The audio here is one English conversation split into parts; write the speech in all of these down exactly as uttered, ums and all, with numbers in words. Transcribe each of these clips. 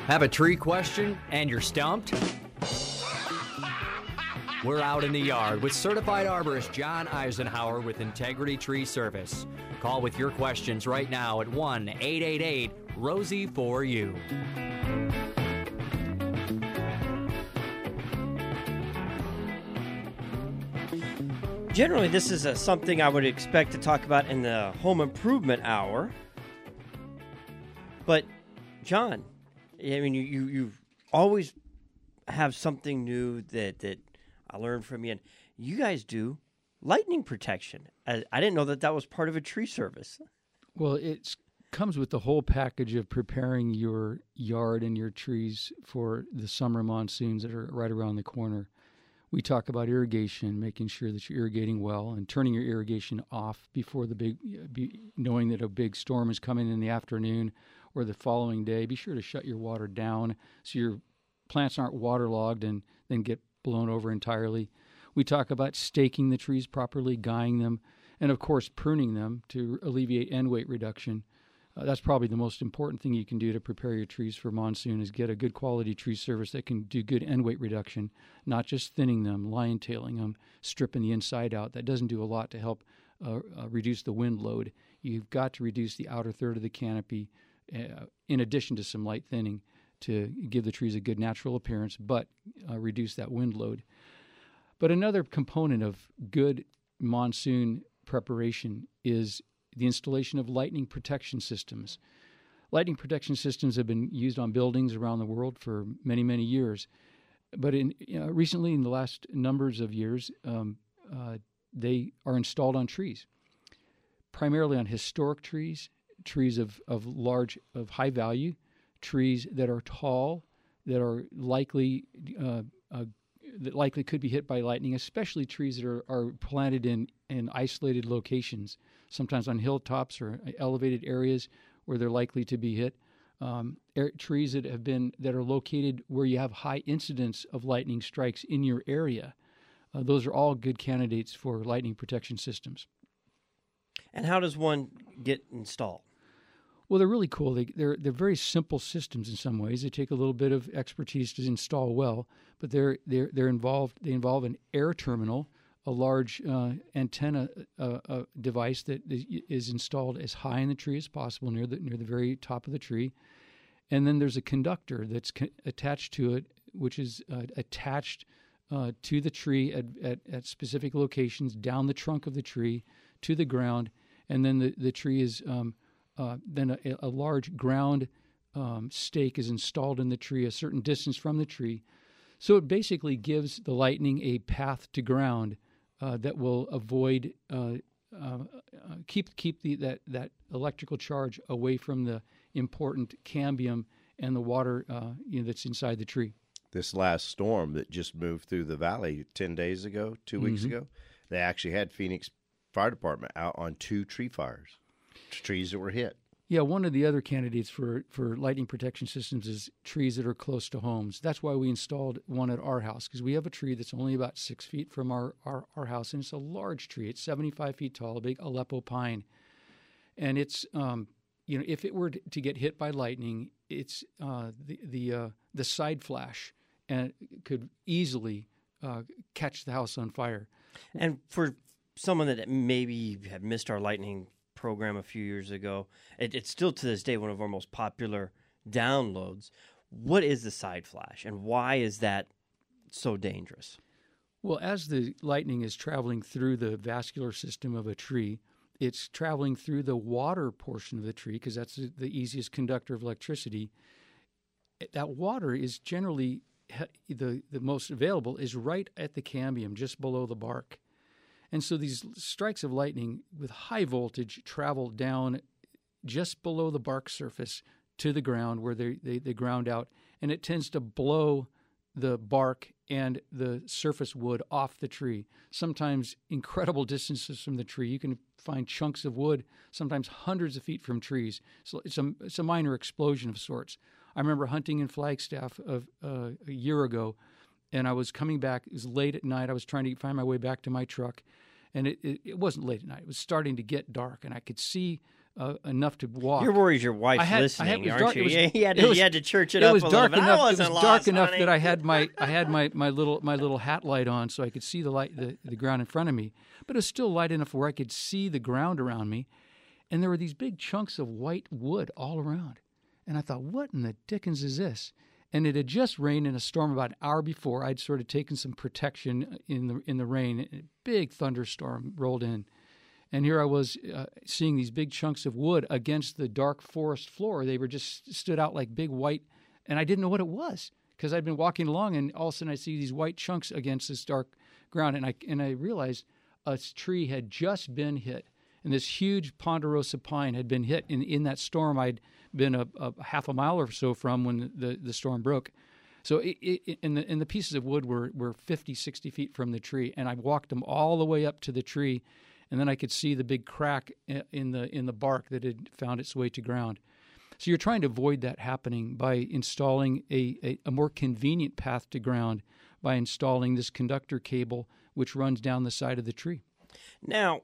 Have a tree question and you're stumped? We're out in the yard with certified arborist John Eisenhower with Integrity Tree Service. Call with your questions right now at one eight eight eight Rosie for you. Generally, this is a, something I would expect to talk about in the home improvement hour. But, John, I mean, you, you, you always have something new that, that I learned from you. And you guys do lightning protection. I, I didn't know that that was part of a tree service. Well, it comes with the whole package of preparing your yard and your trees for the summer monsoons that are right around the corner. We talk about irrigation, making sure that you're irrigating well and turning your irrigation off before the big, be, knowing that a big storm is coming in the afternoon or the following day. Be sure to shut your water down so your plants aren't waterlogged and then get blown over entirely. We talk about staking the trees properly, guying them, and of course pruning them to alleviate end weight reduction. Uh, that's probably the most important thing you can do to prepare your trees for monsoon is get a good quality tree service that can do good end weight reduction, not just thinning them, lion tailing them, stripping the inside out. That doesn't do a lot to help uh, uh, reduce the wind load. You've got to reduce the outer third of the canopy uh, in addition to some light thinning to give the trees a good natural appearance, but uh, reduce that wind load. But another component of good monsoon preparation is the installation of lightning protection systems. Lightning protection systems have been used on buildings around the world for many, many years. But in, you know, recently, in the last numbers of years, um, uh, they are installed on trees, primarily on historic trees, trees of, of large, of high value, trees that are tall, that are likely uh, uh, that likely could be hit by lightning, especially trees that are, are planted in, in isolated locations, sometimes on hilltops or elevated areas where they're likely to be hit. Um, air, trees that have been that are located where you have high incidence of lightning strikes in your area. Uh, those are all good candidates for lightning protection systems. And how does one get installed? Well, they're really cool. They, they're they're very simple systems in some ways. They take a little bit of expertise to install well, but they're they're they're involved. They involve an air terminal, a large uh, antenna uh, uh, device that is installed as high in the tree as possible, near the near the very top of the tree, and then there's a conductor that's co- attached to it, which is uh, attached uh, to the tree at, at at specific locations down the trunk of the tree to the ground, and then the the tree is. Um, Uh, then a, a large ground um, stake is installed in the tree a certain distance from the tree. So it basically gives the lightning a path to ground uh, that will avoid, uh, uh, uh, keep keep the, that, that electrical charge away from the important cambium and the water uh, you know, that's inside the tree. This last storm that just moved through the valley ten days ago, two weeks Mm-hmm. ago, they actually had Phoenix Fire Department out on two tree fires. Trees that were hit. Yeah, one of the other candidates for, for lightning protection systems is trees that are close to homes. That's why we installed one at our house, because we have a tree that's only about six feet from our, our, our house, and it's a large tree. It's seventy-five feet tall, a big Aleppo pine. And it's, um, you know, if it were to get hit by lightning, it's uh, the the, uh, the side flash and it could easily uh, catch the house on fire. And for someone that maybe had missed our lightning program a few years ago, it, it's still to this day one of our most popular downloads. What is the side flash, and why is that so dangerous? Well, as the lightning is traveling through the vascular system of a tree, it's traveling through the water portion of the tree because that's the, the easiest conductor of electricity. That water is generally the, the most available is right at the cambium, just below the bark. And so these strikes of lightning with high voltage travel down just below the bark surface to the ground where they, they, they ground out, and it tends to blow the bark and the surface wood off the tree, sometimes incredible distances from the tree. You can find chunks of wood sometimes hundreds of feet from trees. So it's a, it's a minor explosion of sorts. I remember hunting in Flagstaff of, uh, a year ago, and I was coming back. It was late at night. I was trying to find my way back to my truck, and it, it, it wasn't late at night. It was starting to get dark, and I could see uh, enough to walk. You're worried your wife's I had, listening, I had, it was aren't dark, you? It was, you, had to, it was, you had to church it, it up was a dark little bit. enough. I It was wasn't dark lost, enough honey. that I had my I had my, my little my little hat light on so I could see the light the, the ground in front of me. But it was still light enough where I could see the ground around me, and there were these big chunks of white wood all around. And I thought, what in the dickens is this? And it had just rained in a storm about an hour before. I'd sort of taken some protection in the in the rain. A big thunderstorm rolled in. And here I was uh, seeing these big chunks of wood against the dark forest floor. They were just stood out like big white, and I didn't know what it was because I'd been walking along, and all of a sudden I see these white chunks against this dark ground, and I and I realized a tree had just been hit, and this huge ponderosa pine had been hit in, in that storm I'd been a, a half a mile or so from when the, the storm broke. So it, it, and, the, and the pieces of wood were, were fifty, sixty feet from the tree, and I walked them all the way up to the tree, and then I could see the big crack in the in the bark that had found its way to ground. So you're trying to avoid that happening by installing a, a, a more convenient path to ground by installing this conductor cable which runs down the side of the tree. Now,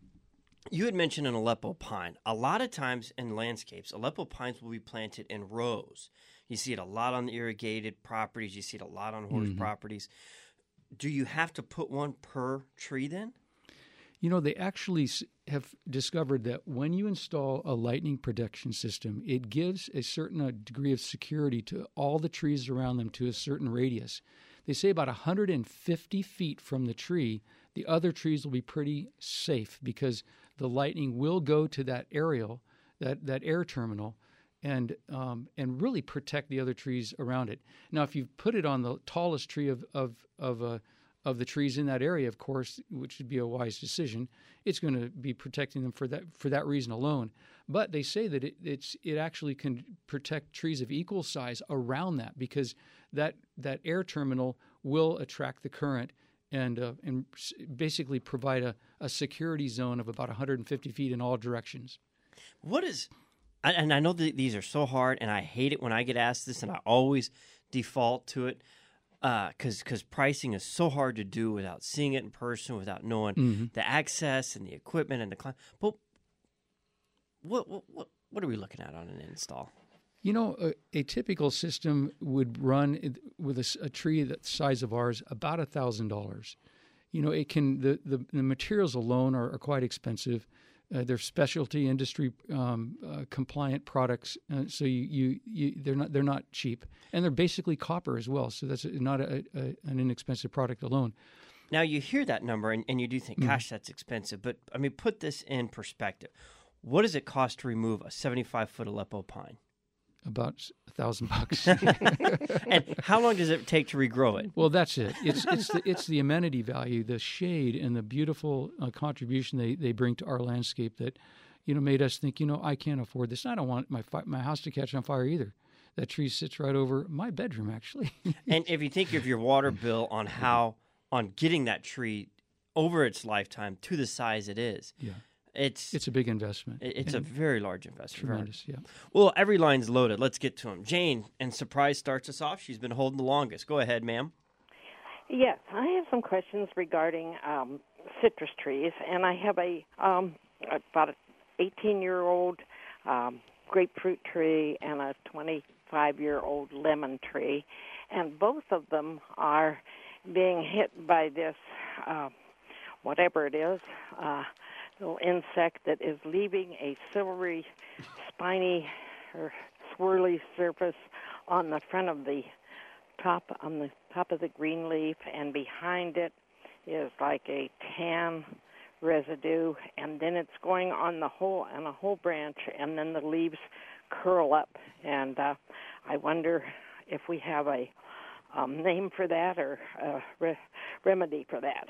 you had mentioned an Aleppo pine. A lot of times in landscapes, Aleppo pines will be planted in rows. You see it a lot on the irrigated properties. You see it a lot on horse mm-hmm. properties. Do you have to put one per tree then? You know, they actually have discovered that when you install a lightning protection system, it gives a certain degree of security to all the trees around them to a certain radius. They say about one hundred fifty feet from the tree, the other trees will be pretty safe because the lightning will go to that aerial, that, that air terminal, and um, and really protect the other trees around it. Now, if you put it on the tallest tree of of of a of the trees in that area, of course, which would be a wise decision, it's going to be protecting them for that for that reason alone. But they say that it it's it actually can protect trees of equal size around that because that that air terminal will attract the current and uh, and basically provide a, a security zone of about one hundred fifty feet in all directions. What is, and I know that these are so hard, and I hate it when I get asked this, and I always default to it. Because uh, because pricing is so hard to do without seeing it in person, without knowing mm-hmm. the access and the equipment and the client. But what what what are we looking at on an install? You know, a, a typical system would run with a, a tree the size of ours about a thousand dollars. You know, it can the, the, the materials alone are, are quite expensive. Uh, they're specialty industry um, uh, compliant products, uh, so you, you, you they're not they're not cheap, and they're basically copper as well. So that's not a, a, an inexpensive product alone. Now you hear that number and, and you do think, "Gosh, that's expensive." But I mean, put this in perspective. What does it cost to remove a seventy-five foot Aleppo pine? About a thousand bucks. And how long does it take to regrow it? Well, that's it. It's it's the it's the amenity value, the shade, and the beautiful uh, contribution they, they bring to our landscape that, you know, made us think, you know, I can't afford this. I don't want my fi- my house to catch on fire either. That tree sits right over my bedroom, actually. And if you think of your water bill on how on getting that tree over its lifetime to the size it is, yeah. It's it's a big investment. It's and a very large investment. Tremendous, yeah. Well, every line's loaded. Let's get to them. Jane, and Surprise starts us off. She's been holding the longest. Go ahead, ma'am. Yes, I have some questions regarding um, citrus trees, and I have a um, about an eighteen-year-old um, grapefruit tree and a twenty-five-year-old lemon tree, and both of them are being hit by this, uh, whatever it is, uh, little insect that is leaving a silvery, spiny, or swirly surface on the front of the top, on the top of the green leaf, and behind it is like a tan residue, and then it's going on the whole on a whole branch, and then the leaves curl up. And uh, I wonder if we have a um, name for that or a re- remedy for that.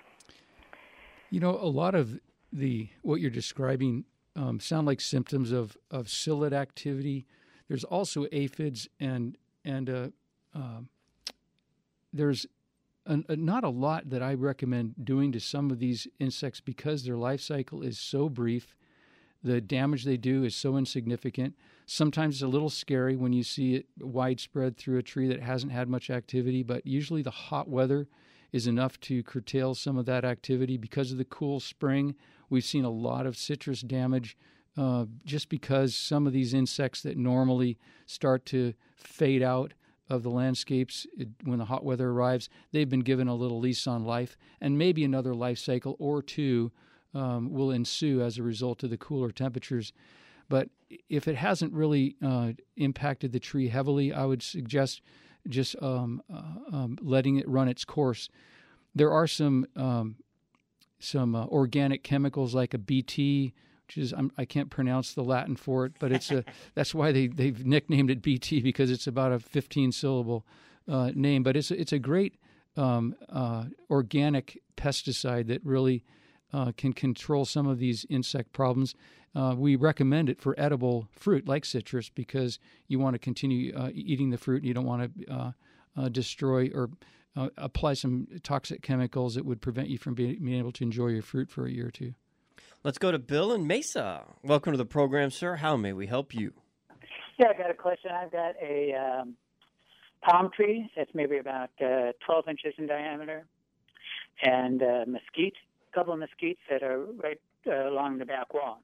You know, a lot of the what you're describing um, sound like symptoms of, of psyllid activity. There's also aphids, and and uh, uh, there's a, a, not a lot that I recommend doing to some of these insects because their life cycle is so brief. The damage they do is so insignificant. Sometimes it's a little scary when you see it widespread through a tree that hasn't had much activity, but usually the hot weather is enough to curtail some of that activity. Because of the cool spring, we've seen a lot of citrus damage uh, just because some of these insects that normally start to fade out of the landscapes it, when the hot weather arrives, they've been given a little lease on life, and maybe another life cycle or two um, will ensue as a result of the cooler temperatures. But if it hasn't really uh, impacted the tree heavily, I would suggest just um, uh, um, letting it run its course. There are some um, some uh, organic chemicals like a B T, which is I'm, I can't pronounce the Latin for it, but it's a that's why they they've nicknamed it B T, because it's about a fifteen syllable uh, name. But it's it's a great um, uh, organic pesticide that really uh, can control some of these insect problems. Uh, we recommend it for edible fruit like citrus because you want to continue uh, eating the fruit and you don't want to uh, uh, destroy or uh, apply some toxic chemicals that would prevent you from being, being able to enjoy your fruit for a year or two. Let's go to Bill in Mesa. Welcome to the program, sir. How may we help you? Yeah, I got a question. I've got a um, palm tree that's maybe about uh, twelve inches in diameter, and uh, mesquite, a couple of mesquites that are right uh, along the back wall.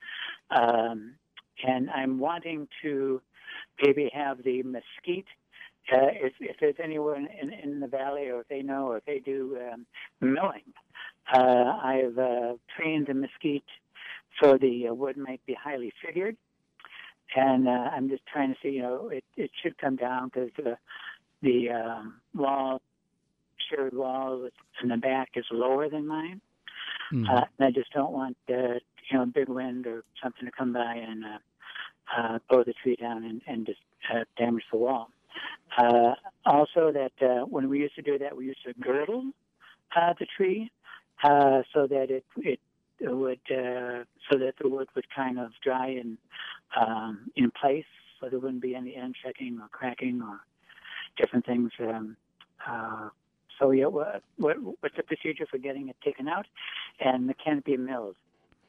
Um, and I'm wanting to maybe have the mesquite, uh, if, if there's anyone in, in the valley or if they know or if they do um, milling. Uh, I've uh, trained the mesquite so the uh, wood might be highly figured. And uh, I'm just trying to see, you know, it, it should come down because the, the um, wall, shared wall in the back is lower than mine. Mm-hmm. Uh, and I just don't want, uh, you know, a big wind or something to come by and uh, uh, blow the tree down and, and just uh, damage the wall. Uh, also, that uh, when we used to do that, we used to girdle uh, the tree uh, so that it it would uh, so that the wood would kind of dry in um, in place, so there wouldn't be any end checking or cracking or different things. Um, uh, so yeah, what, what what's the procedure for getting it taken out, and can it be milled?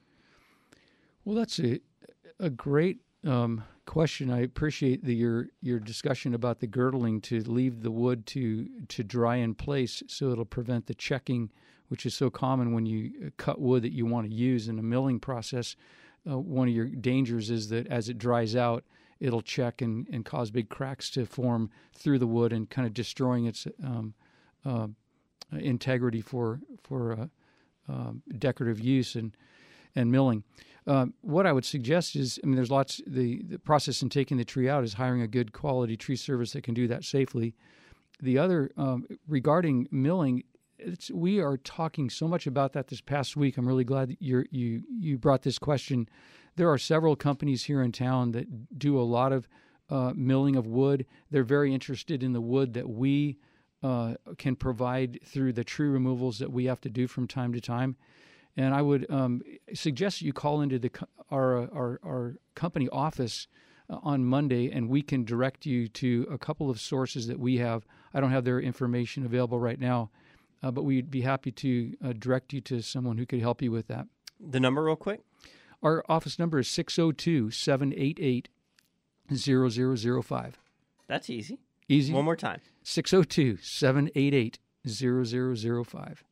Well, that's a a great um, question. I appreciate the, your your discussion about the girdling to leave the wood to to dry in place, so it'll prevent the checking, which is so common when you cut wood that you want to use in a milling process. Uh, one of your dangers is that as it dries out, it'll check and, and cause big cracks to form through the wood and kind of destroying its um, uh, integrity for for uh, uh, decorative use and and milling. Um, what I would suggest is, I mean, there's lots, the, the process in taking the tree out is hiring a good quality tree service that can do that safely. The other, um, regarding milling, it's, we are talking so much about that this past week. I'm really glad that you're, you you brought this question. There are several companies here in town that do a lot of uh, milling of wood. They're very interested in the wood that we uh, can provide through the tree removals that we have to do from time to time. And I would um, suggest you call into the our our, our company office uh, on Monday, and we can direct you to a couple of sources that we have. I don't have their information available right now, uh, but we'd be happy to uh, direct you to someone who could help you with that. The number real quick? Our office number is six oh two, seven eight eight, zero zero zero five. That's easy. Easy. One more time. six oh two, seven eight eight, zero zero zero five.